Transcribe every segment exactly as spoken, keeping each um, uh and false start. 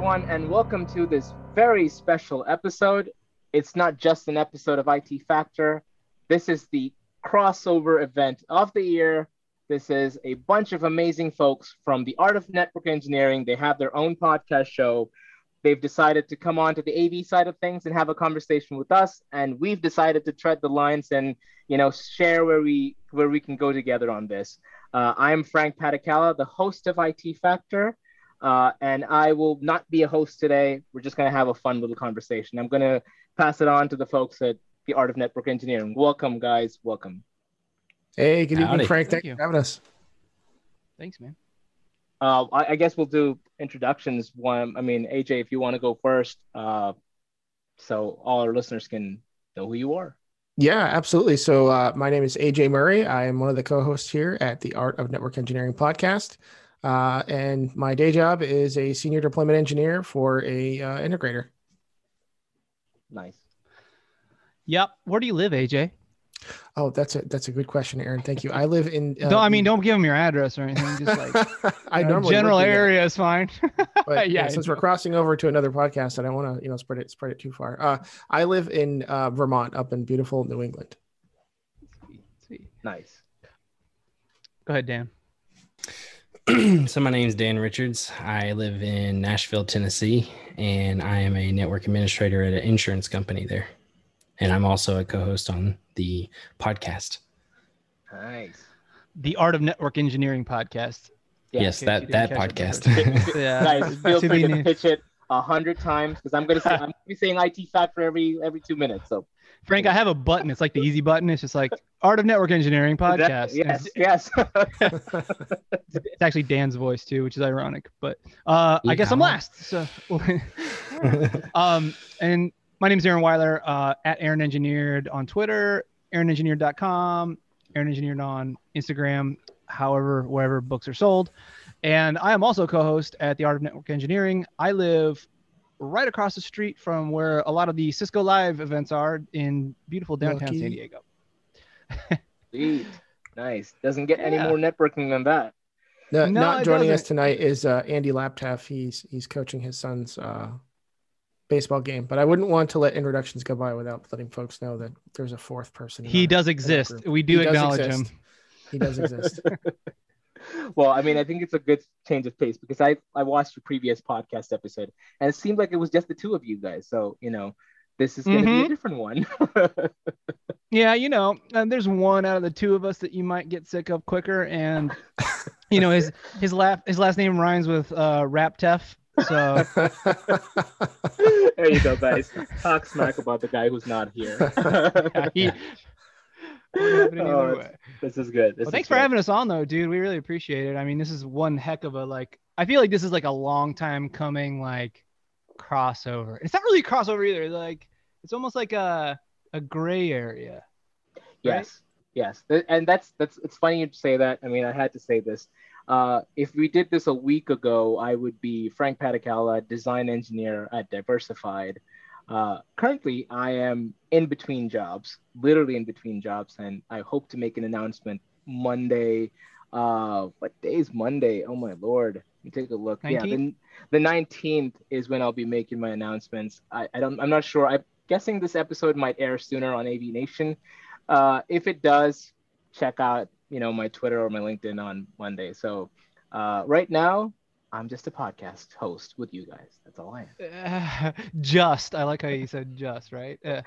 everyone, and welcome to this very special episode. It's not just an episode of I T Factor. This is the crossover event of the year. This is a bunch of amazing folks from the Art of Network Engineering. They have their own podcast show. They've decided to come on to the A V side of things and have a conversation with us, and we've decided to tread the lines and you know share where we where we can go together on this. Uh, I'm Frank Patakala, the host of I T Factor. Uh, and I will not be a host today. We're just going to have a fun little conversation. I'm going to pass it on to the folks at the Art of Network Engineering. Welcome, guys. Welcome. Hey, good Howdy. evening, Frank. Thank Thanks you. for having us. Thanks, man. Uh, I, I guess we'll do introductions. One, I mean, A J, if you want to go first, uh, so all our listeners can know who you are. Yeah, absolutely. So uh, my name is A J Murray. I am one of the co-hosts here at the Art of Network Engineering podcast. Uh, and my day job is a senior deployment engineer for a uh, integrator. Nice. Yep. Where do you live, A J? Oh, that's a that's a good question, Aaron. Thank you. I live in. Uh, don't, I mean, don't give him your address or anything. Just like I you know, normally general would do that. area is fine. But yeah. yeah, since we're crossing over to another podcast, I don't want to you know spread it spread it too far. Uh, I live in uh, Vermont, up in beautiful New England. Sweet, sweet. Nice. Go ahead, Dan. So my name is Dan Richards. I live in Nashville, Tennessee, and I am a network administrator at an insurance company there. And I'm also a co-host on the podcast. Nice. The Art of Network Engineering podcast. Yeah, yes, in case that you that didn't catch it podcast. Yeah. Guys, feel To free be to named. pitch it a hundred times because I'm gonna say I'm gonna be saying I T Factor every every two minutes. So Frank, I have a button. It's like the easy button. It's just like Art of Network Engineering podcast. Exactly. Yes. Yes. It's actually Dan's voice too, which is ironic. But uh, I guess I'm Yeah. last. So, um, and my name is Aaron Weiler, uh, at Aaron Engineered on Twitter, aaron engineered dot com, Aaron Engineered on Instagram, however, wherever books are sold. And I am also co-host at the Art of Network Engineering. I live right across the street from where a lot of the Cisco Live events are in beautiful downtown Lucky. San Diego. Sweet. Nice. Doesn't get any Yeah. more networking than that. No, No, not it joining us doesn't. tonight is uh, Andy Laptev. He's he's coaching his son's uh, baseball game, but I wouldn't want to let introductions go by without letting folks know that there's a fourth person. in He our- does in our exist. group. We do He does acknowledge exist. him. He does exist. Well, I mean, I think it's a good change of pace because I I watched your previous podcast episode and it seemed like it was just the two of you guys. So you know, this is going to be Mhm. a different one. Yeah, you know, and there's one out of the two of us that you might get sick of quicker, and you know his his last his last name rhymes with uh, Raptef, so There you go, guys. Talk smack about the guy who's not here. yeah, he wouldn't happen any Oh, other it's- way. This is good. This Well, is thanks for good. having us on, though, dude. We really appreciate it. I mean, this is one heck of a like. I feel like this is like a long time coming like crossover. It's not really a crossover either. Like it's almost like a a gray area. Yes, yes, Th- and that's that's. It's funny you say that. I mean, I had to say this. Uh, if we did this a week ago, I would be Frank Patakala, design engineer at Diversified. Uh, currently, I am in between jobs, literally in between jobs, and I hope to make an announcement Monday. Uh, what day is Monday? Oh my lord! Let me take a look. Yeah, nineteenth? the, the nineteenth is when I'll be making my announcements. I, I don't. I'm not sure. I'm guessing this episode might air sooner on A V Nation. Uh, if it does, check out you know my Twitter or my LinkedIn on Monday. So uh, right now, I'm just a podcast host with you guys. That's all I am. Uh, just. I like how you said just, right? Uh,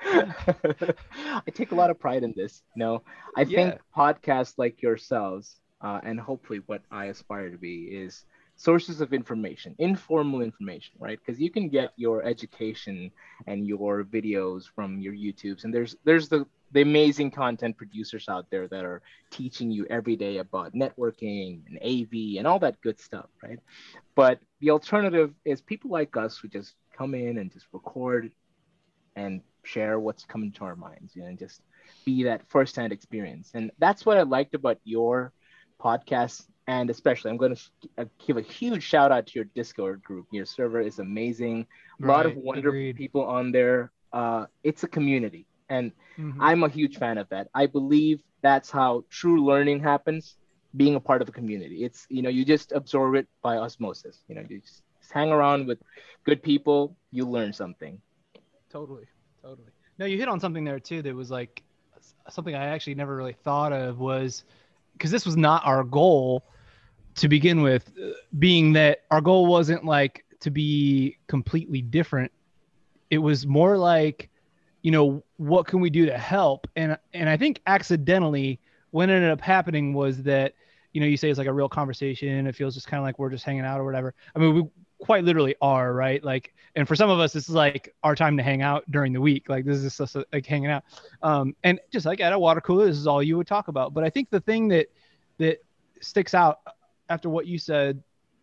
I take a lot of pride in this. You know, I think Yeah. podcasts like yourselves, uh, and hopefully what I aspire to be is sources of information, informal information, right? Because you can get your education and your videos from your YouTubes, and there's there's the the amazing content producers out there that are teaching you every day about networking and A V and all that good stuff, right? But the alternative is people like us who just come in and just record and share what's coming to our minds, you know, and just be that firsthand experience. And that's what I liked about your podcast. And especially, I'm going to give a huge shout out to your Discord group. Your server is amazing. A lot of Right, wonderful agreed. people on there. Uh, it's a community. And Mhm. I'm a huge fan of that. I believe that's how true learning happens, being a part of a community. It's, you know, you just absorb it by osmosis. You know, you just Just hang around with good people, you learn something. Totally, totally. No, you hit on something there too that was like something I actually never really thought of, was because this was not our goal to begin with, uh, being that our goal wasn't like to be completely different. It was more like, you know, what can we do to help? And and I think accidentally what ended up happening was that, you know, you say it's like a real conversation. It feels just kind of like we're just hanging out or whatever. I mean, we quite literally are, right? Like, and for some of us, this is like our time to hang out during the week. Like this is just like hanging out. Um, and just like at a water cooler, this is all you would talk about. But I think the thing that, that sticks out after what you said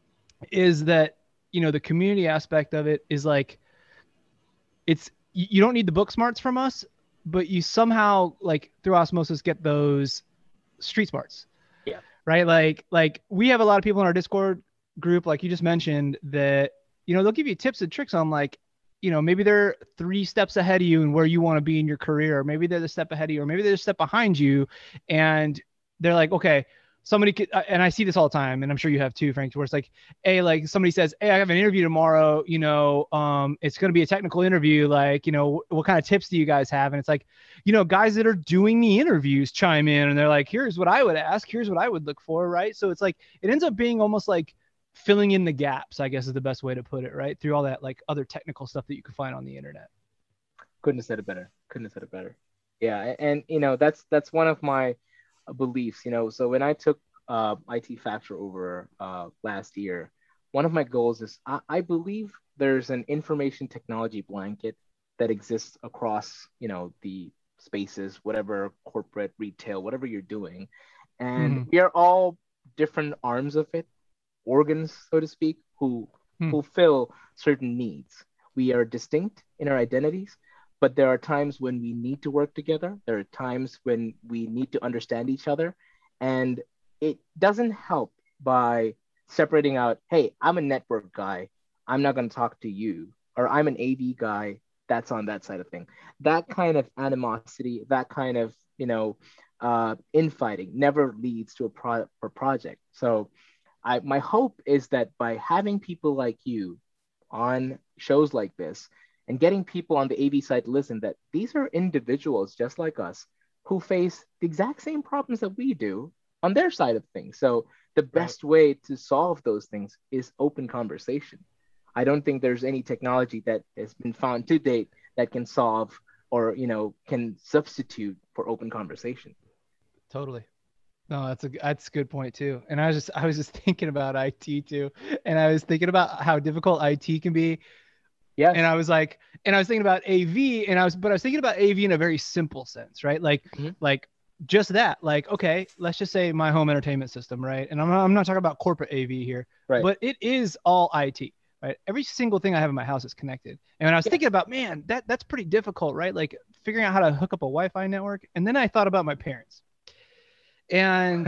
is that, you know, the community aspect of it is like, it's, you don't need the book smarts from us, but you somehow like through osmosis get those street smarts. Yeah. Right. Like, like we have a lot of people in our Discord group, like you just mentioned, that, you know, they'll give you tips and tricks on like, you know, maybe they're three steps ahead of you and where you want to be in your career, or maybe they're the step ahead of you, or maybe they're a step behind you. And they're like, okay, somebody could, and I see this all the time, and I'm sure you have too, Frank, where it's like, hey, like somebody says, hey, I have an interview tomorrow, you know, um, it's going to be a technical interview. Like, you know, what kind of tips do you guys have? And it's like, you know, guys that are doing the interviews chime in and they're like, here's what I would ask. Here's what I would look for. Right. So it's like, it ends up being almost like filling in the gaps, I guess is the best way to put it, right? Through all that like other technical stuff that you can find on the internet. Couldn't have said it better. Couldn't have said it better. Yeah. And, you know, that's, that's one of my beliefs, you know. So when I took uh, I T Factor over uh, last year, one of my goals is I, I believe there's an information technology blanket that exists across, you know, the spaces, whatever corporate, retail, whatever you're doing. And Mm-hmm. we are all different arms of it, organs, so to speak, who Hmm. fulfill certain needs. We are distinct in our identities, but there are times when we need to work together. There are times when we need to understand each other. And it doesn't help by separating out, hey, I'm a network guy, I'm not going to talk to you, or I'm an A V guy, that's on that side of thing. That kind of animosity, that kind of, you know, uh, infighting never leads to a, pro- a project. So I, my hope is that by having people like you on shows like this and getting people on the A V side to listen, that these are individuals just like us who face the exact same problems that we do on their side of things. So the best way to solve those things is open conversation. I don't think there's any technology that has been found to date that can solve or, you know, can substitute for open conversation. Totally. No, that's a that's a good point too. And I was just I was just thinking about I T too, and I was thinking about how difficult I T can be. Yes. And I was like, and I was thinking about A V, and I was, but I was thinking about A V in a very simple sense, right? Like, mm-hmm. like just that. Like, okay, let's just say my home entertainment system, right? And I'm not, I'm not talking about corporate A V here, right. But it is all I T, right? Every single thing I have in my house is connected. And when I was yes. thinking about, man, that that's pretty difficult, right? Like figuring out how to hook up a Wi-Fi network, and then I thought about my parents. And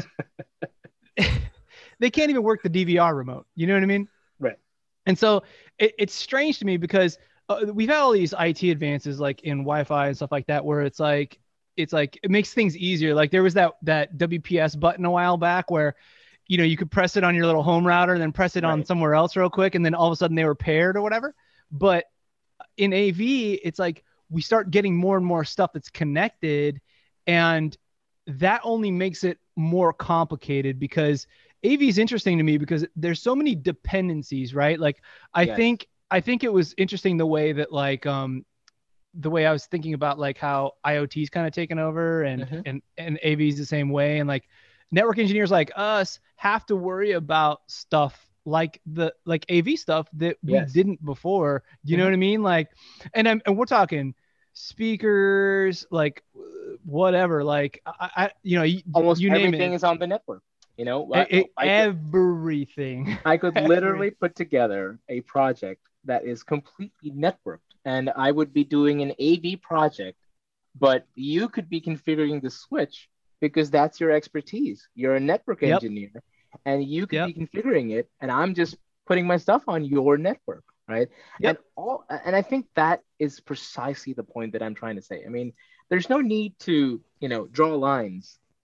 they can't even work the D V R remote. You know what I mean? Right. And so it, it's strange to me because uh, we've had all these I T advances like in Wi-Fi and stuff like that, where it's like, it's like, it makes things easier. Like there was that, that W P S button a while back where, you know, you could press it on your little home router and then press it right. on somewhere else real quick. And then all of a sudden they were paired or whatever. But in A V, it's like, we start getting more and more stuff that's connected, and that only makes it more complicated because A V is interesting to me because there's so many dependencies, right? Like I yes. think, I think it was interesting the way that like, um, the way I was thinking about like how IoT is kind of taken over and, mm-hmm. and, and A V is the same way. And like network engineers like us have to worry about stuff like the, like A V stuff that we yes. didn't before. Do you mm-hmm. know what I mean? Like, and I'm, and we're talking speakers, like whatever, like I, I you know, almost you name everything it. is on the network. You know, it, I, I everything. Could, I could literally put together a project that is completely networked, and I would be doing an A V project, but you could be configuring the switch because that's your expertise. You're a network yep. engineer, and you could yep. be configuring it, and I'm just putting my stuff on your network. Right. Yep. And all, and I think that is precisely the point that I'm trying to say. I mean, there's no need to, you know, draw lines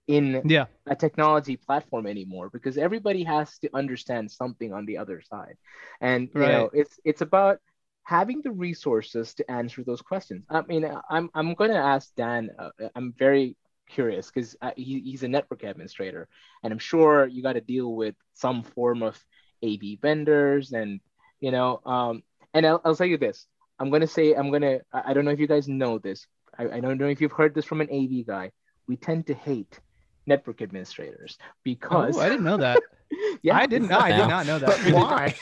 in Yeah. a technology platform anymore, because everybody has to understand something on the other side. And you know, Right. it's it's about having the resources to answer those questions. I mean, I'm I'm going to ask Dan. Uh, I'm very curious because he, he's a network administrator, and I'm sure you got to deal with some form of A V vendors, and you know, um, and I'll, I'll tell you this. I'm going to say I'm going to. I I don't know if you guys know this. I, I don't know if you've heard this from an A V guy. We tend to hate network administrators because Oh, I didn't know that. yeah, I didn't know. I did Now. not know But that.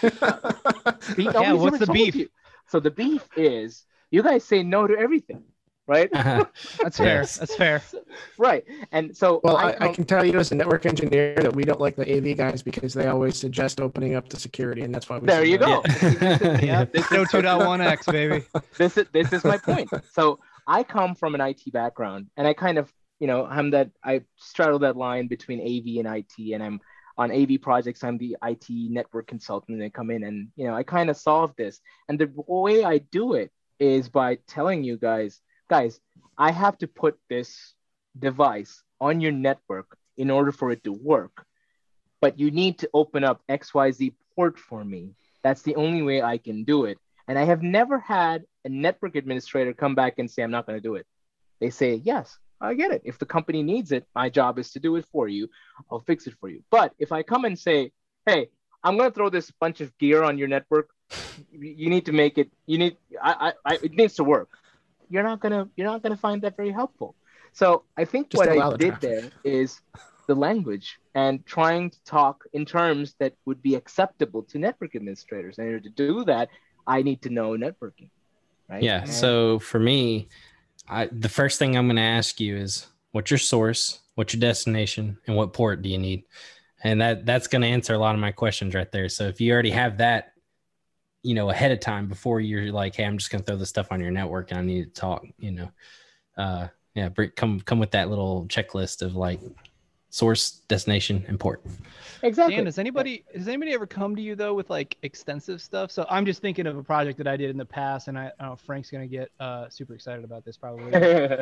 why? Be- Yeah, nobody's what's ever the told beef? you. So the beef is you guys say no to everything, right? That's fair. Yes. That's fair. Right. And so Well, I, I, I can tell you as a network engineer that we don't like the A V guys because they always suggest opening up the security, and that's why we. There say you no. go. Yeah. Yeah. This Show is- two point one x, baby. this is this is my point. So I come from an I T background, and I kind of, you know, I'm that I straddle that line between A V and I T, and I'm on A V projects. I'm the I T network consultant, and I come in and, you know, I kind of solve this. And the way I do it is by telling you guys, guys, I have to put this device on your network in order for it to work. But you need to open up X Y Z port for me. That's the only way I can do it. And I have never had a network administrator come back and say, I'm not going to do it. They say, yes, I get it. If the company needs it, my job is to do it for you. I'll fix it for you. But if I come and say, hey, I'm going to throw this bunch of gear on your network, you need to make it, you need, I, I, I it needs to work. You're not going to, you're not going to find that very helpful. So I think Just what allow I the did traffic. there is the language and trying to talk in terms that would be acceptable to network administrators. And to do that, I need to know networking, right? Yeah. And- So for me, I, the first thing I'm going to ask you is what's your source, what's your destination, and what port do you need? And that that's going to answer a lot of my questions right there. So if you already have that, you know, ahead of time before you're like, hey, I'm just going to throw this stuff on your network and I need to talk, you know, uh, yeah, bring, come come with that little checklist of like source, destination, and port. exactly. Dan, does anybody does anybody ever come to you though with like extensive stuff? So I'm just thinking of a project that I did in the past, and I, I don't know, Frank's gonna get uh, super excited about this probably.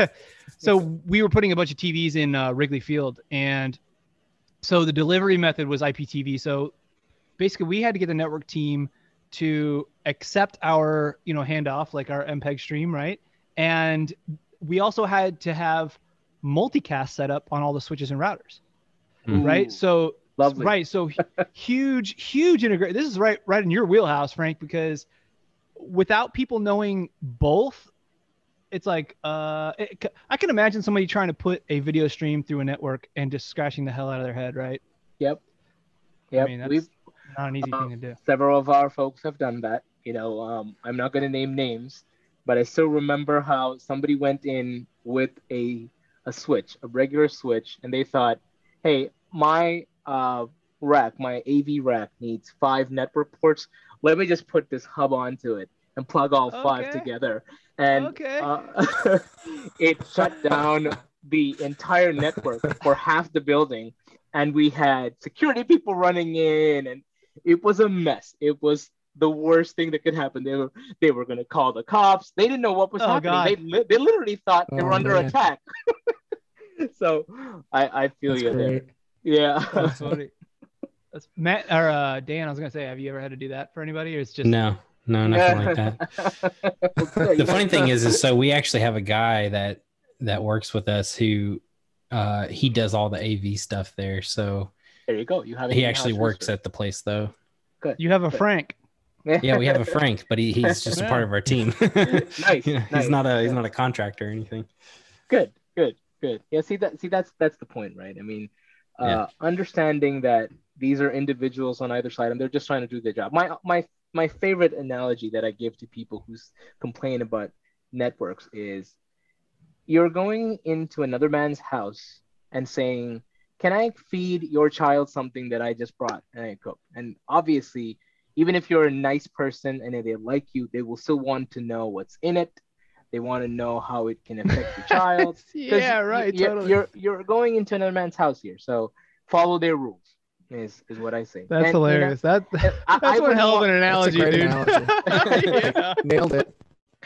So we were putting a bunch of T Vs in uh, Wrigley Field, and so the delivery method was I P T V. So basically, we had to get the network team to accept our, you know, handoff, like our M P E G stream, right? And we also had to have multicast set up on all the switches and routers, Mm. right? Ooh, So lovely. right, so huge, huge integrate. This is right, right in your wheelhouse, Frank, because without people knowing both, it's like uh, it, I can imagine somebody trying to put a video stream through a network and just scratching the hell out of their head, right? Yep. Yep. I mean, that's We've not an easy uh, thing to do. several of our folks have done that. You know, um, I'm not going to name names, but I still remember how somebody went in with a a switch, a regular switch, and they thought, hey, my uh, rack, my A V rack needs five network ports. Let me just put this hub onto it and plug all five Okay. together. And Okay. uh, it shut down the entire network for half the building. And we had security people running in, and it was a mess. It was the worst thing that could happen. They were they were going to call the cops. They didn't know what was Oh, happening. God. They li- they literally thought they Oh, were under man. attack. So I I feel That's you there. great. Yeah. That's funny. That's Matt or uh, Dan. I was gonna say, have you ever had to do that for anybody, or it's just No, no, nothing like that. The funny thing is, is so we actually have a guy that that works with us who uh, he does all the A V stuff there. So there you go. You have an he in-house actually works research. at the place though. you have a Frank? Yeah, we have a Frank, but he, he's just a part of our team. Nice, Yeah, nice. He's not a he's not a contractor or anything. Good, good, good. Yeah, see that see that's that's the point, right? I mean, uh, Yeah. understanding that these are individuals on either side and they're just trying to do their job. My my my favorite analogy that I give to people who s- complain about networks is you're going into another man's house and saying, "Can I feed your child something that I just brought and I cooked?" And obviously, even if you're a nice person and they like you, they will still want to know what's in it. They want to know how it can affect the child. 'Cause Yeah, right. You're, Totally. you're you're going into another man's house here, so follow their rules. Is is what I say. That's And, you know, hilarious. That I- I that's one would hell of want- an That's a analogy, great dude. analogy. Yeah. Nailed it.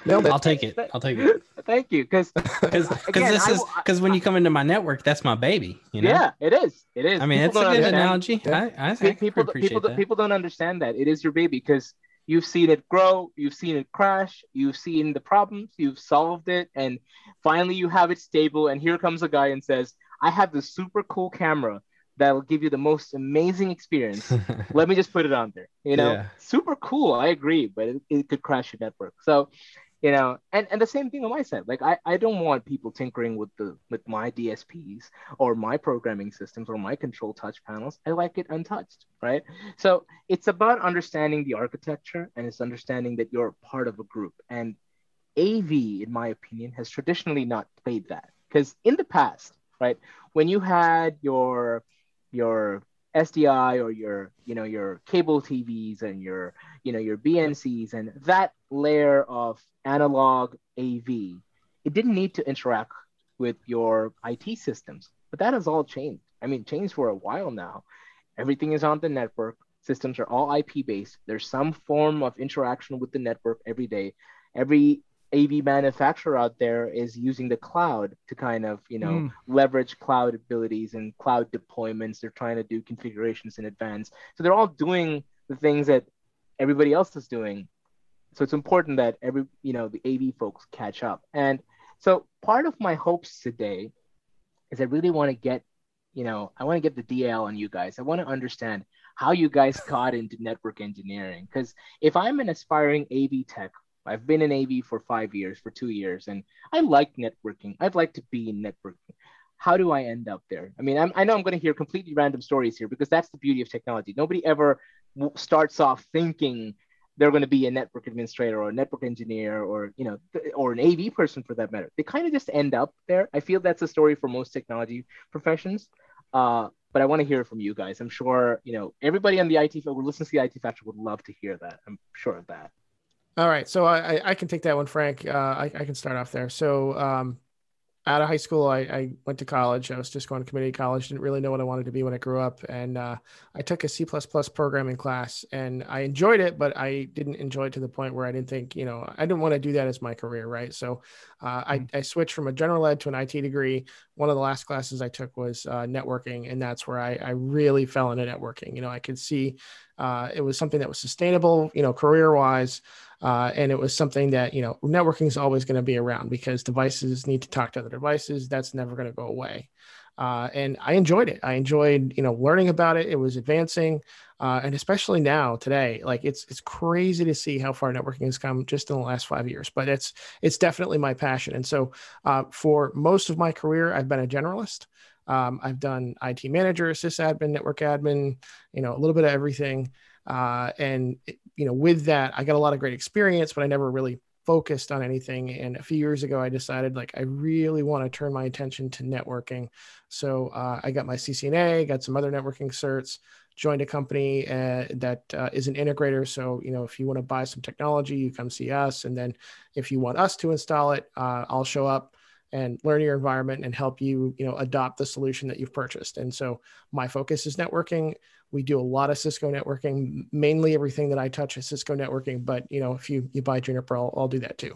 Nailed it. I'll take it. I'll take it. Thank you, because Because this is because when you come into my network, that's my baby. You know. Yeah, it is. It is. I mean, People it's a don't good understand- analogy. Yeah. I, I, I Pe- people appreciate people that. people don't understand that it is your baby, because you've seen it grow, you've seen it crash, you've seen the problems, you've solved it, and finally you have it stable. And here comes a guy and says, I have this super cool camera that'll give you the most amazing experience. Let me just put it on there. You know, Yeah. super cool. I agree, but it, it could crash your network. So, you know, and, and the same thing on my side. Like I, I don't want people tinkering with the with my D S Ps or my programming systems or my control touch panels. I like it untouched, right? So it's about understanding the architecture, and it's understanding that you're part of a group. And A V, in my opinion, has traditionally not played that, because in the past, right, when you had your your S D I or your you know your cable T Vs and your you know your B N Cs and that layer of analog A V, it didn't need to interact with your I T systems. But that has all changed. I mean, changed for a while now. Everything is on the network. Systems are all I P based. There's some form of interaction with the network every day. Every A V manufacturer out there is using the cloud to kind of, you know, Mm. leverage cloud abilities and cloud deployments. They're trying to do configurations in advance. So they're all doing the things that everybody else is doing. So it's important that every, you know, the A V folks catch up. And so part of my hopes today is I really want to get, you know, I want to get the D L on you guys. I want to understand how you guys got into network engineering. Because if I'm an aspiring A V tech, I've been in A V for five years, for two years, and I like networking. I'd like to be in networking. How do I end up there? I mean, I'm, I know I'm going to hear completely random stories here, because that's the beauty of technology. Nobody ever w- starts off thinking they're going to be a network administrator or a network engineer or, you know, th- or an A V person for that matter. They kind of just end up there. I feel that's a story for most technology professions. Uh, but I want to hear from you guys. I'm sure, you know, everybody on the I T field who listens to the I T Factor would love to hear that. I'm sure of that. All right, so I, I I can take that one, Frank. Uh, I, I can start off there. So um, out of high school, I, I went to college. I was just going to community college. Didn't really know what I wanted to be when I grew up. And uh, I took a C plus plus programming class, and I enjoyed it, but I didn't enjoy it to the point where I didn't think, you know, I didn't want to do that as my career, right? So uh, I, I switched from a general ed to an I T degree. One of the last classes I took was uh, networking, and that's where I, I really fell into networking. You know, I could see uh, it was something that was sustainable, you know, career-wise. Uh, and it was something that, you know, networking is always going to be around because devices need to talk to other devices. That's never going to go away. Uh, and I enjoyed it. I enjoyed, you know, learning about it. It was advancing. Uh, and especially now today, like it's, it's crazy to see how far networking has come just in the last five years, but it's, it's definitely my passion. And so uh, for most of my career, I've been a generalist. Um, I've done I T manager, sysadmin, network admin, you know, a little bit of everything. Uh, and, you know, with that, I got a lot of great experience, but I never really focused on anything. And a few years ago, I decided like, I really want to turn my attention to networking. So uh, I got my C C N A, got some other networking certs, joined a company uh, that uh, is an integrator. So, you know, if you want to buy some technology, you come see us. And then if you want us to install it, uh, I'll show up and learn your environment and help you, you know, adopt the solution that you've purchased. And so my focus is networking. We do a lot of Cisco networking. Mainly everything that I touch is Cisco networking, but you know, if you, you buy Juniper, I'll, I'll do that too.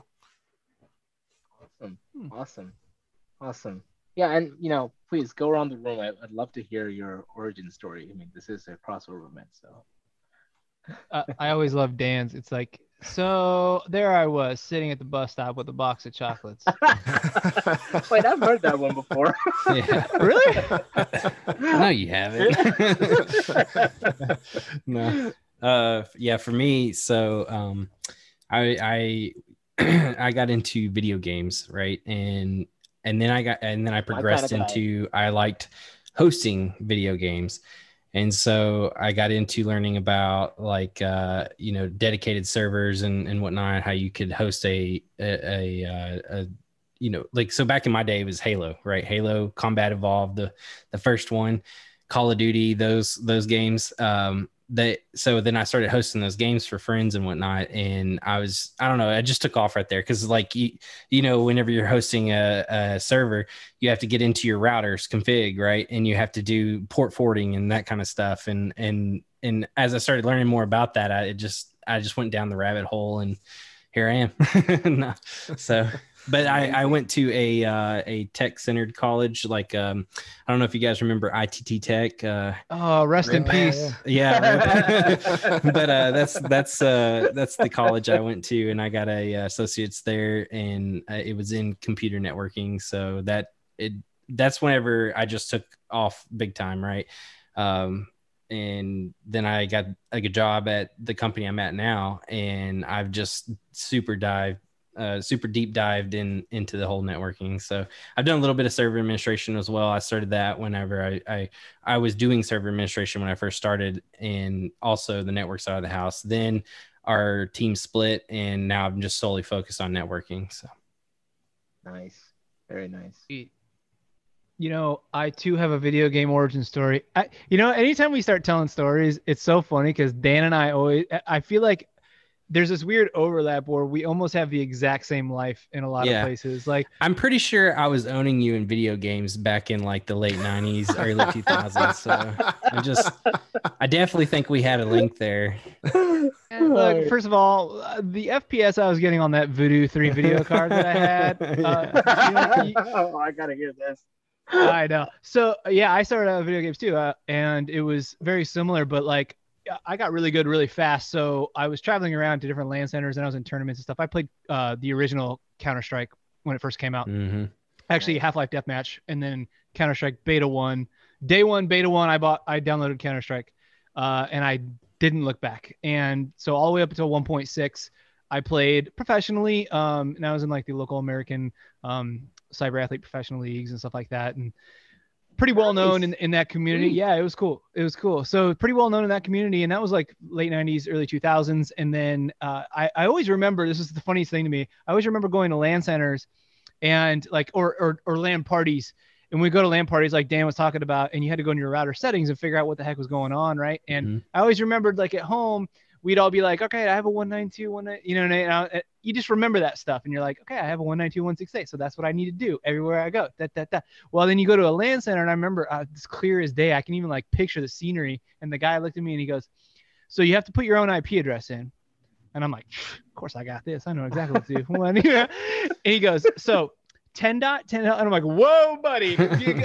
Awesome. Awesome. Awesome. Yeah. And, you know, please go around the room. I, I'd love to hear your origin story. I mean, this is a crossover event, so. uh, I always love Dan's. It's like, so there I was sitting at the bus stop with a box of chocolates. Wait, I've heard that one before. Yeah. Really? No, you haven't. No. Uh, yeah, for me, so um, I I I got into video games, right, and and then I got and then I progressed kind of into I liked hosting video games. And so I got into learning about like, uh, you know, dedicated servers and, and whatnot, how you could host a, a, a, a, you know, like, so back in my day it was Halo, right? Halo, Combat Evolved, the, the first one, Call of Duty, those, those games. Um, that, so then I started hosting those games for friends and whatnot. And I was, I don't know, I just took off right there. Cause like, you, you know, whenever you're hosting a, a server, you have to get into your routers config, right? And you have to do port forwarding and that kind of stuff. And, and, and as I started learning more about that, I it just, I just went down the rabbit hole, and here I am. No. So, but I, I went to a uh, a tech centered college. Like, um, I don't know if you guys remember I T T Tech. Uh, Oh, rest in Oh, peace. yeah, but uh, that's that's uh, that's the college I went to, and I got a uh, associates there, and uh, it was in computer networking. So that it that's whenever I just took off big time, right? Um, and then I got like a job at the company I'm at now, and I've just super dived, uh, super deep dived in into the whole networking. So I've done a little bit of server administration as well. I started that whenever I I, I was doing server administration when I first started, and also the network side of the house. Then our team split, and now I'm just solely focused on networking. So Nice, very nice. You know, I too have a video game origin story. I, you know, anytime we start telling stories, it's so funny because Dan and I always, I feel like there's this weird overlap where we almost have the exact same life in a lot Yeah. of places. Like, I'm pretty sure I was owning you in video games back in like the late nineties, early two thousands. So I just, I definitely think we had a link there. and look, first of all, uh, the F P S I was getting on that Voodoo three video card that I had. Uh, you know, you- Oh, I gotta hear this. I know. So yeah, I started out with video games too, uh, and it was very similar. But like, I got really good really fast. So I was traveling around to different LAN centers, and I was in tournaments and stuff. I played uh, the original Counter Strike when it first came out. Mm-hmm. Actually, Nice. Half-Life Deathmatch, and then Counter Strike Beta One. Day one, Beta One. I bought. I downloaded Counter Strike, uh, and I didn't look back. And so all the way up until one point six, I played professionally. Um, and I was in like the local American um, cyber athlete professional leagues and stuff like that, and pretty well known in, Nice. in that community. Sweet. Yeah, it was cool. It was cool. So pretty well known in that community. And that was like late nineties, early two thousands. And then uh, I, I always remember, this is the funniest thing to me. I always remember going to LAN centers and like, or, or, or LAN parties. And we go to LAN parties like Dan was talking about, and you had to go into your router settings and figure out what the heck was going on. Right. And Mhm. I always remembered like at home, we'd all be like, okay, I have a one ninety-two, one ninety, you know, and I, you just remember that stuff. And you're like, okay, I have a one ninety-two, one sixty-eight. So that's what I need to do everywhere I go. That, that, that. Well, then you go to a LAN center, and I remember uh, it's clear as day. I can even like picture the scenery. And the guy looked at me and he goes, so you have to put your own I P address in. And I'm like, of course I got this. I know exactly what to do. When, and he goes, so ten dot, ten dot. And I'm like, whoa, buddy.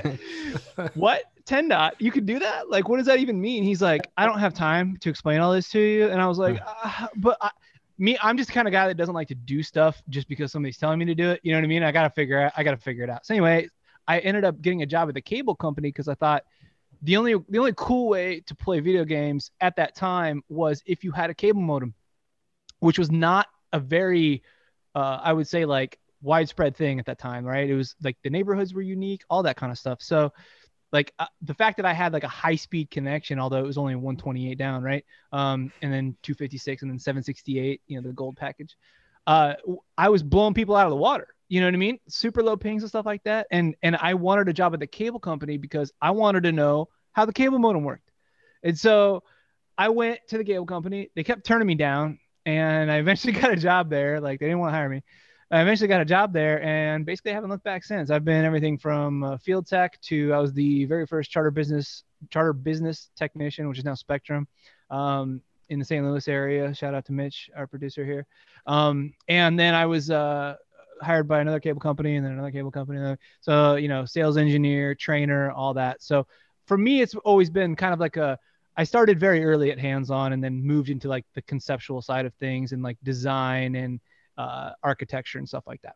What? ten dot? You could do that? Like, what does that even mean? He's like, I don't have time to explain all this to you. And I was like, uh, but I, me, I'm just the kind of guy that doesn't like to do stuff just because somebody's telling me to do it. You know what I mean? I got to figure out, I got to figure it out. So anyway, I ended up getting a job at the cable company because I thought the only, the only cool way to play video games at that time was if you had a cable modem, which was not a very, uh, I would say like widespread thing at that time, right? It was like the neighborhoods were unique, all that kind of stuff. So like uh, the fact that I had like a high speed connection, although it was only one twenty-eight down, right? Um, and then two fifty-six and then seven sixty-eight, you know, the gold package. Uh, I was blowing people out of the water. You know what I mean? Super low pings and stuff like that. And and I wanted a job at the cable company because I wanted to know how the cable modem worked. And so I went to the cable company. They kept turning me down, and I eventually got a job there. Like they didn't want to hire me. I eventually got a job there, and basically I haven't looked back since. I've been everything from uh, field tech to I was the very first charter business charter business technician, which is now Spectrum, um, in the Saint Louis area. Shout out to Mitch, our producer here. Um, and then I was uh, hired by another cable company, and then another cable company. So you know, sales engineer, trainer, all that. So for me, it's always been kind of like a I started very early at hands-on, and then moved into like the conceptual side of things and like design and uh, architecture and stuff like that.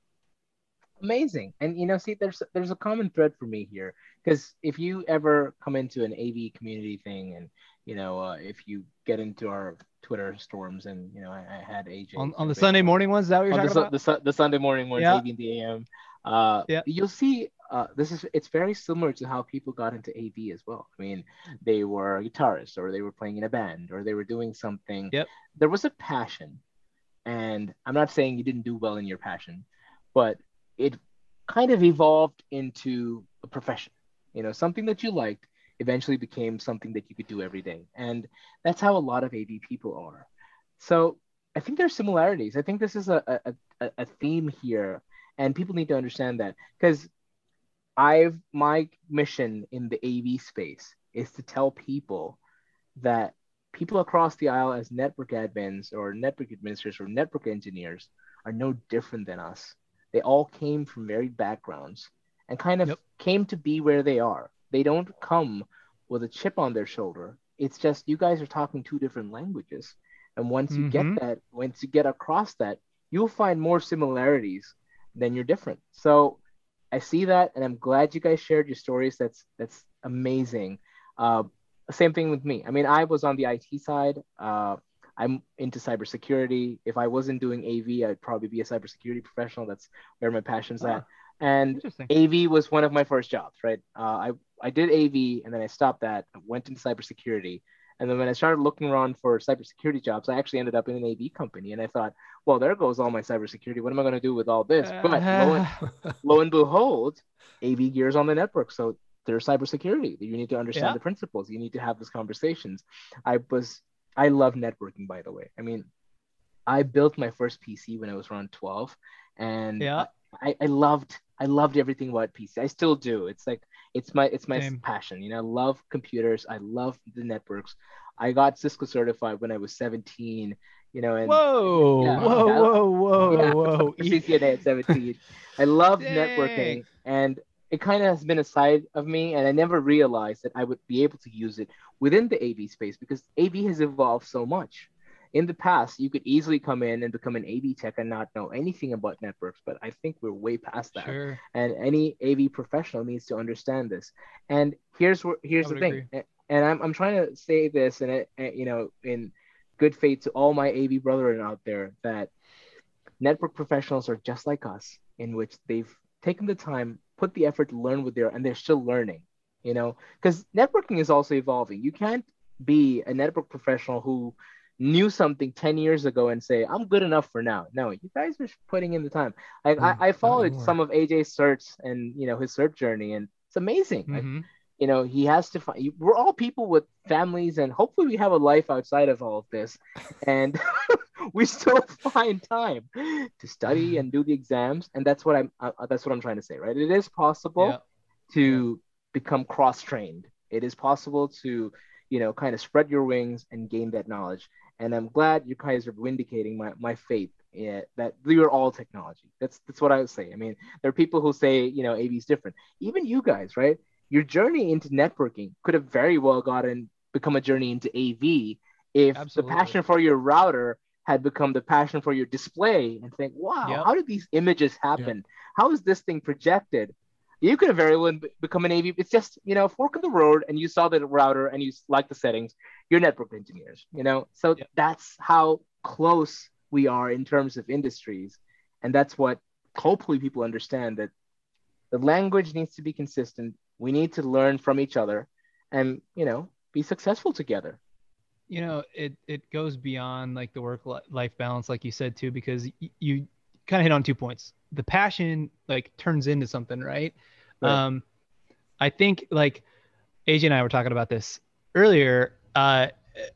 Amazing. And you know, see, there's there's a common thread for me here, because if you ever come into an A V community thing, and you know, uh, if you get into our Twitter storms, and you know, I, I had A J on, on the Sunday morning ones. Is that what you're on talking the, about? the, the, the Sunday morning ones, Yeah. A V in the A M. Uh, Yeah. You'll see. Uh, this is it's very similar to how people got into A V as well. I mean, they were guitarists, or they were playing in a band, or they were doing something. Yep. There was a passion. And I'm not saying you didn't do well in your passion, but it kind of evolved into a profession. You know, something that you liked eventually became something that you could do every day. And that's how a lot of A V people are. So I think there's similarities. I think this is a, a, a theme here, and people need to understand that, because I've my mission in the A V space is to tell people that people across the aisle as network admins or network administrators or network engineers are no different than us. They all came from varied backgrounds and kind of Yep. came to be where they are. They don't come with a chip on their shoulder. It's just you guys are talking two different languages. And once you get Mhm. that, once you get across that, you'll find more similarities than you're different. So I see that, and I'm glad you guys shared your stories. That's that's amazing. Uh, Same thing with me. I mean, I was on the I T side. Uh, I'm into cybersecurity. If I wasn't doing A V, I'd probably be a cybersecurity professional. That's where my passion's Ah, at. And interesting. A V was one of my first jobs, right? Uh, I I did A V, and then I stopped that. I went into cybersecurity, and then when I started looking around for cybersecurity jobs, I actually ended up in an A V company. And I thought, well, there goes all my cybersecurity. What am I going to do with all this? But lo and Uh, lo and behold, A V gears on the network. So there's cybersecurity. You need to understand Yeah. the principles. You need to have these conversations. I was I love networking, by the way. I mean, I built my first P C when I was around twelve, and Yeah. I, I loved I loved everything about P C. I still do. It's like it's my it's my Same. passion. You know, I love computers. I love the networks. I got Cisco certified when I was seventeen. You know, and Whoa, yeah, whoa, yeah, whoa, whoa, yeah, whoa. for C C N A at seventeen. I loved Dang. networking, and it kind of has been a side of me, and I never realized that I would be able to use it within the A V space because A V has evolved so much. In the past, you could easily come in and become an A V tech and not know anything about networks, but I think we're way past that. Sure. And any A V professional needs to understand this. And here's where here's I the would thing, agree. and I'm I'm trying to say this, and it, and, you know, in good faith to all my A V brethren out there that network professionals are just like us, in which they've taken the time, put the effort to learn what they're, and they're still learning, you know, because networking is also evolving. You can't be a network professional who knew something ten years ago and say, I'm good enough for now. No, you guys are putting in the time. Like I, Mm, I not followed anymore. some of A J's certs and, you know, his cert journey, and it's amazing. Like, Mm-hmm. you know, he has to find, we're all people with families, and hopefully we have a life outside of all of this. And we still find time to study and do the exams, and that's what i'm uh, that's what I'm trying to say, right? It is Yeah. possible to become cross-trained. It is possible to, you know, kind of spread your wings and gain that knowledge. And I'm glad you guys are vindicating my, my faith, yeah, that we are all technology. That's that's what I would say. I mean, there are people who say, you know, A V is different. Even you guys, right? Your journey into networking could have very well gotten become a journey into A V if the Absolutely. passion for your router had become the passion for your display, and think, wow, Yep. how did these images happen? How is this thing projected? You could have very well become an A V. It's just, you know, fork in the road, and you saw the router and you like the settings. You're network engineers, you know? So Yep. that's how close we are in terms of industries. And that's what hopefully people understand, that the language needs to be consistent. We need to learn from each other and, you know, be successful together. You know, it it goes beyond like the work life balance, like you said too, because y- you kind of hit on two points. The passion like turns into something, right? Right. Um, I think like A J and I were talking about this earlier. Uh,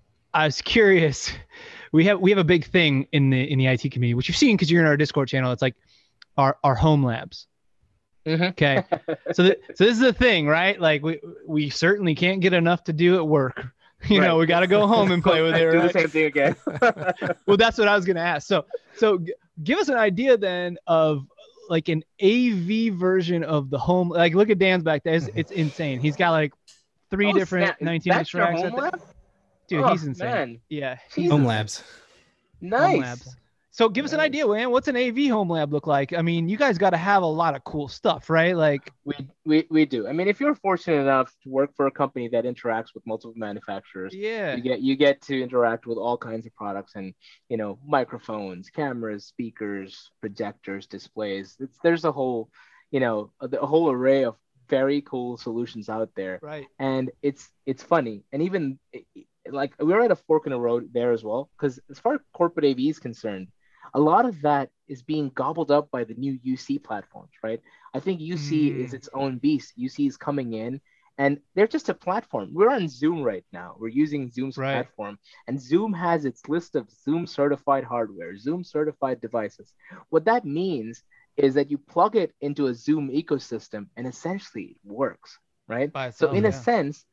I was curious. We have we have a big thing in the in the I T community, which you've seen because you're in our Discord channel. It's like our our home labs. Mm-hmm. Okay, so th- so this is the thing, right? Like we we certainly can't get enough to do at work. You Right. know, we got to go home and play with it, Do right? the same thing again. Well, that's what I was gonna ask. So so g- give us an idea then of like an A V version of the home. Like look at Dan's back there. It's, it's insane. He's got like three Oh, different snap. nineteen inch That's your racks. home Right there. lab? Dude, Oh, he's insane. man. Yeah, he's Jesus. Home insane. labs. Home Nice. labs. So give us an Nice. idea, man. What's an A V home lab look like? I mean, you guys got to have a lot of cool stuff, right? Like, We, we we do. I mean, if you're fortunate enough to work for a company that interacts with multiple manufacturers, yeah, you get you get to interact with all kinds of products, and, you know, microphones, cameras, speakers, projectors, displays. It's, there's a whole, you know, a, a whole array of very cool solutions out there. right. And it's it's funny, and even like we're at a fork in the road there as well, because as far as corporate A V is concerned, a lot of that is being gobbled up by the new U C platforms, right? I think U C is Mm, its own beast. U C is coming in, and they're just a platform. We're on Zoom right now. We're using Zoom's right. platform, and Zoom has its list of Zoom certified hardware, Zoom certified devices. What that means is that you plug it into a Zoom ecosystem, and essentially it works, right? By So itself, in a yeah. sense,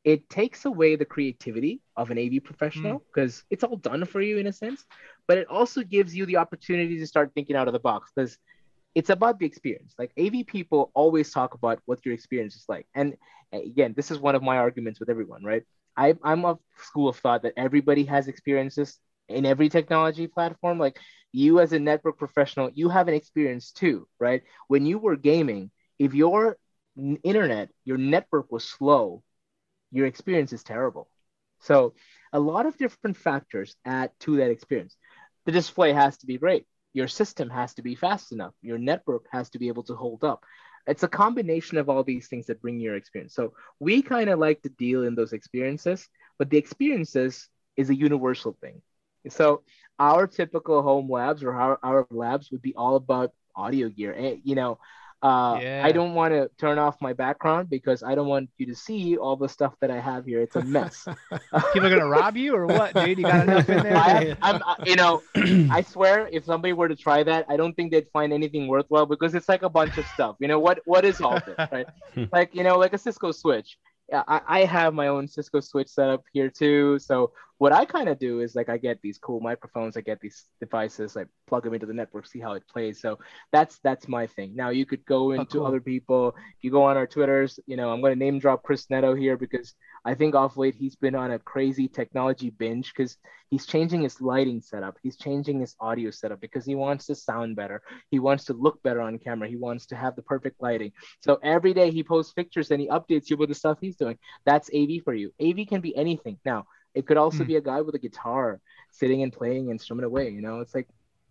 it takes away the creativity of an A V professional because it's all done for you in a sense, but it also gives you the opportunity to start thinking out of the box because it's about the experience. Like A V people always talk about what your experience is like. And again, this is one of my arguments with everyone, right? I, I'm of school of thought that everybody has experiences in every technology platform. Like you as a network professional, you have an experience too, right? When you were gaming, if your n- internet, your network was slow, your experience is terrible. So a lot of different factors add to that experience. The display has to be great. Your system has to be fast enough. Your network has to be able to hold up. It's a combination of all these things that bring your experience. So we kind of like to deal in those experiences, but the experiences is a universal thing. So our typical home labs or our, our labs would be all about audio gear. And, you know, uh, Yeah. I don't want to turn off my background because I don't want you to see all the stuff that I have here. It's a mess. People are gonna rob you or what, dude? You got enough in there? I, I'm, uh, you know, I swear, if somebody were to try that, I don't think they'd find anything worthwhile because it's like a bunch of stuff. You know what? What is all this, right? Like, you know, like a Cisco switch. Yeah, I, I have my own Cisco switch setup here too. So what I kind of do is like I get these cool microphones, I get these devices, I plug them into the network, see how it plays. So that's that's my thing. Now you could go into cool. other people. If you go on our Twitters, you know, I'm going to name drop Chris Neto here because I think off late he's been on a crazy technology binge because he's changing his lighting setup. He's changing his audio setup because he wants to sound better. He wants to look better on camera. He wants to have the perfect lighting. So every day he posts pictures and he updates you with the stuff he's doing. That's A V for you. A V can be anything. Now, it could also Hmm. be a guy with a guitar sitting and playing an instrument away. You know, it's like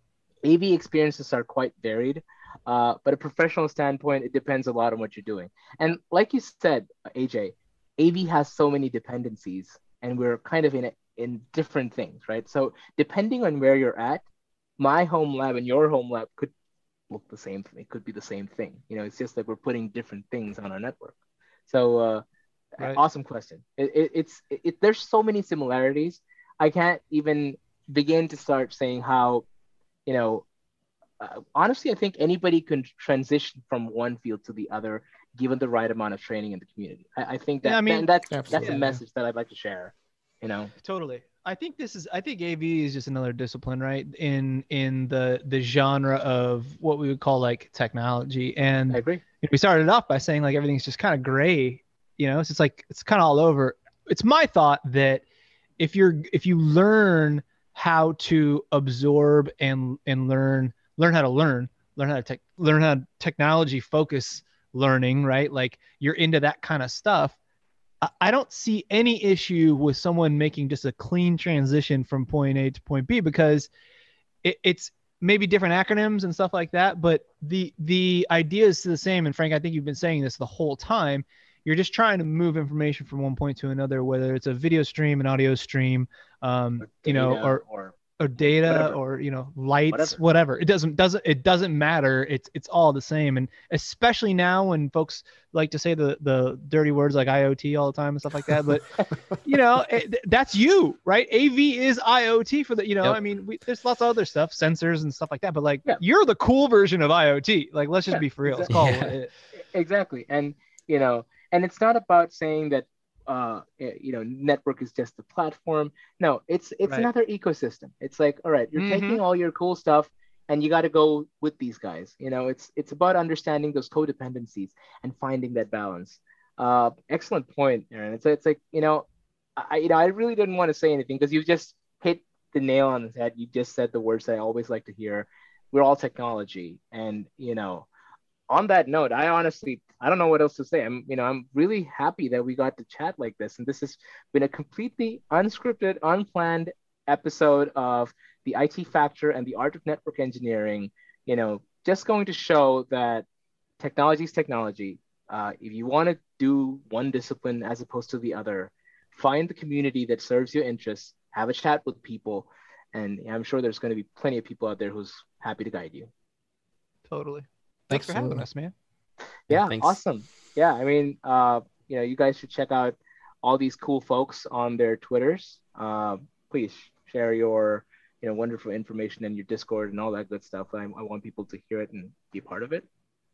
A V experiences are quite varied. Uh, but a professional standpoint, it depends a lot on what you're doing. And like you said, A J, A V has so many dependencies, and we're kind of in a, in different things, right? So depending on where you're at, my home lab and your home lab could look the same thing. It could be the same thing. You know, it's just like we're putting different things on our network. So uh, Right. awesome question. It, it, it's it, it, there's so many similarities. I can't even begin to start saying how, you know, uh, honestly, I think anybody can transition from one field to the other given the right amount of training in the community. I, I think that, Yeah, I mean, that that's that's Absolutely, a yeah. message that I'd like to share. You know, Totally. I think this is I think A V is just another discipline, right? In in the the genre of what we would call like technology. And I agree. you know, we started off by saying like everything's just kind of gray, you know, it's just like it's kind of all over. It's my thought that if you're if you learn how to absorb and and learn learn how to learn, learn how to tech learn how to technology focus learning, right? Like you're into that kind of stuff. I- I don't see any issue with someone making just a clean transition from point A to point B because it, it's maybe different acronyms and stuff like that, but the the idea is the same. And Frank, I think you've been saying this the whole time. You're just trying to move information from one point to another, whether it's a video stream, an audio stream, um, you know, Data or or or data whatever. or you know lights, Whatever. whatever. It doesn't doesn't it doesn't matter. It's it's all the same. And especially now when folks like to say the the dirty words like I O T all the time and stuff like that, but you know it, that's you, right? A V is I O T for the, you know, Yep. I mean, we, there's lots of other stuff, sensors and stuff like that, but like Yeah. you're the cool version of I O T. Like, let's just Yeah, be for real. Let's exactly. call Yeah. it. Exactly. And, you know, and it's not about saying that, uh, eh, you know, network is just a platform. No, it's, it's Right. another ecosystem. It's like, all right, you're Mhm. taking all your cool stuff and you got to go with these guys. You know, it's, it's about understanding those codependencies and finding that balance. Uh, excellent point, Aaron. It's, it's like, you know, I, you know, I really didn't want to say anything because you just hit the nail on the head. You just said the words that I always like to hear. We're all technology. And, you know, on that note, I honestly, I don't know what else to say. I'm, you know, I'm really happy that we got to chat like this. And this has been a completely unscripted, unplanned episode of the I T Factor and the Art of Network Engineering. You know, just going to show that technology is technology. Uh, if you want to do one discipline as opposed to the other, find the community that serves your interests, have a chat with people, and I'm sure there's going to be plenty of people out there who's happy to guide you. Totally. Thanks for having Absolutely. us, man. Yeah, Yeah, thanks. awesome. Yeah, I mean, uh, you know, you guys should check out all these cool folks on their Twitters. Uh, please share your, you know, wonderful information in your Discord and all that good stuff. I, I want people to hear it and be part of it.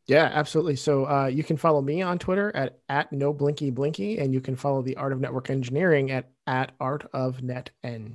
Yeah, absolutely. So uh, you can follow me on Twitter at, at no blinky blinky, and you can follow the Art of Network Engineering at, at art of net eng.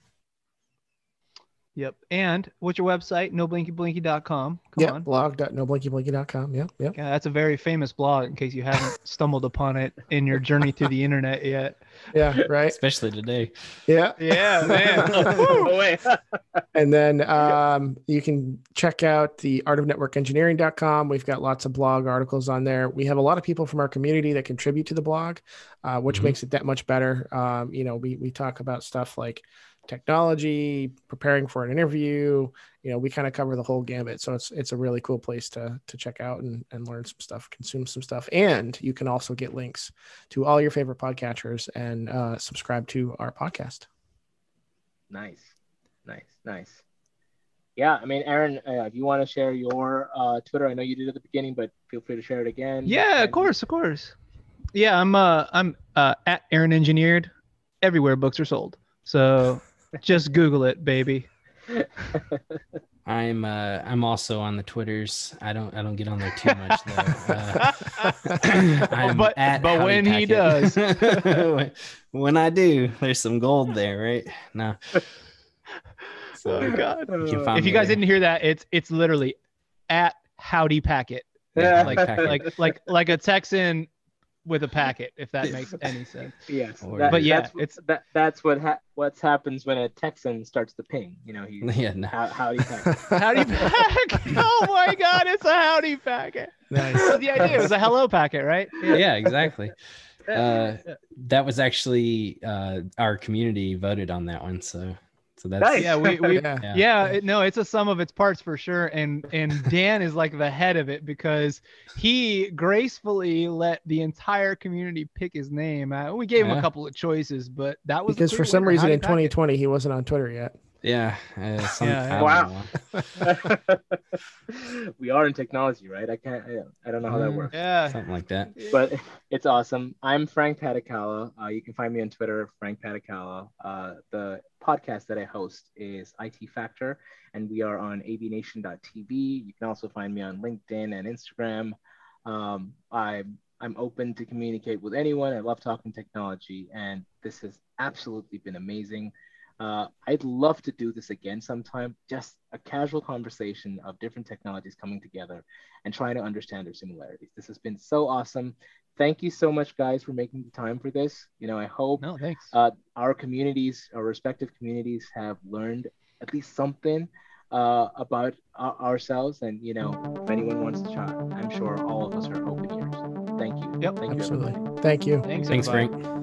Yep. And what's your website? no blinky blinky dot com. Come Yep, on. blog dot no blinky blinky dot com. Yep, yep. Yeah, that's a very famous blog in case you haven't stumbled upon it in your journey through the internet yet. Yeah, right. Especially today. Yeah. Yeah, man. Oh, wait. And then um, you can check out the art of network engineering dot com. We've got lots of blog articles on there. We have a lot of people from our community that contribute to the blog, uh, which Mhm. makes it that much better. Um, you know, we we talk about stuff like technology, preparing for an interview. You know, we kind of cover the whole gambit. So it's it's a really cool place to to check out and, and learn some stuff, consume some stuff. And you can also get links to all your favorite podcatchers and uh, subscribe to our podcast. Nice, nice, nice. Yeah, I mean, Aaron, uh, if you want to share your uh, Twitter, I know you did at the beginning, but feel free to share it again. Yeah, of And- course, of course. Yeah, I'm uh I'm uh at Aaron Engineered everywhere books are sold. So just Google it, baby. I'm uh, I'm also on the Twitters. I don't I don't get on there too much though. Uh, I'm But- at but Howdy when he Packet. when, when I do, there's some gold there, right? No. So Oh God. you can find If me you guys there. didn't hear that, it's it's literally at Howdy Packet. Yeah, Like Howdy Packet. like like like a Texan with a packet, if that makes any sense. Yes, Or- that- But yeah, that's, it's- that that's what ha- what happens when a Texan starts to ping. You know, he yeah, no. how howdy packet. Howdy Packet. Oh my God, it's a Howdy Packet. Nice. That's the idea. It was a hello packet, right? yeah, exactly. Uh, that was actually uh, our community voted on that one, so so that's Nice. Yeah, we, we Yeah. yeah. yeah, it, no, it's a sum of its parts for sure. And and Dan is like the head of it because he gracefully let the entire community pick his name. Uh, we gave him Yeah. a couple of choices, but that was the Because for clear some winner, reason Howdy in Packet. twenty twenty he wasn't on Twitter yet. yeah. Uh, some, Yeah, I yeah. don't Wow. know. We are in technology, right? I can't. I, I don't know how that Mm. works. Yeah. Something like that. But it's awesome. I'm Frank Patakala. Uh, you can find me on Twitter, Frank Patakala. Uh, the podcast that I host is I T Factor, and we are on A V Nation dot T V. You can also find me on LinkedIn and Instagram. Um, I'm I'm open to communicate with anyone. I love talking technology, and this has absolutely been amazing. Uh, I'd love to do this again sometime, just a casual conversation of different technologies coming together and trying to understand their similarities. This has been so awesome. Thank you so much, guys, for making the time for this. You know, I hope No, thanks. uh, our communities, our respective communities, have learned at least something uh, about our- ourselves. And, you know, if anyone wants to chat, I'm sure all of us are open ears. Thank you. Yep. Thank you, Absolutely. everybody. Thank you. Thanks, Thanks, everybody. Frank.